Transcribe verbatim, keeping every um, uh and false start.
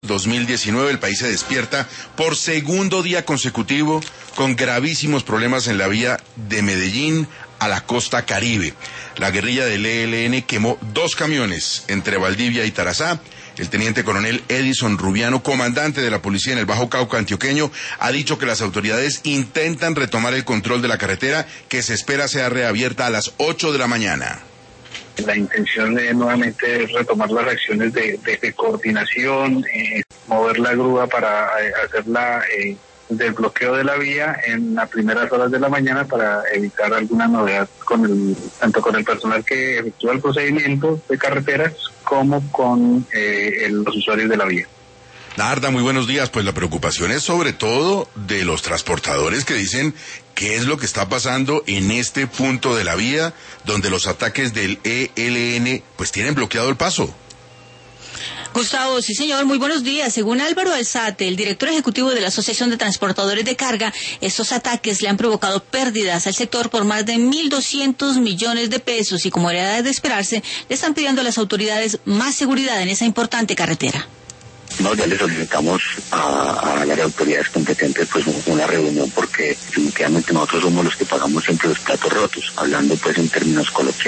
dos mil diecinueve, el país se despierta por segundo día consecutivo con gravísimos problemas en la vía de Medellín a la costa Caribe. La guerrilla del E L N quemó dos camiones entre Valdivia y Tarazá. El teniente coronel Edison Rubiano, comandante de la policía en el Bajo Cauca antioqueño, ha dicho que las autoridades intentan retomar el control de la carretera, que se espera sea reabierta a las ocho de la mañana. La intención de nuevamente es retomar las acciones de, de, de coordinación, eh, mover la grúa para eh, hacer la eh, desbloqueo de la vía en las primeras horas de la mañana para evitar alguna novedad con el tanto con el personal que efectúa el procedimiento de carreteras como con eh, el, los usuarios de la vía. Narda, muy buenos días. Pues la preocupación es sobre todo de los transportadores que dicen qué es lo que está pasando en este punto de la vía donde los ataques del E L N pues tienen bloqueado el paso. Gustavo, sí señor, muy buenos días. Según Álvaro Alzate, el director ejecutivo de la Asociación de Transportadores de Carga, estos ataques le han provocado pérdidas al sector por más de mil doscientos millones de pesos y, como era de esperarse, le están pidiendo a las autoridades más seguridad en esa importante carretera. No, ya le solicitamos a, a las autoridades competentes pues una reunión porque definitivamente nosotros somos los que pagamos siempre los platos rotos, hablando pues en términos coloquiales.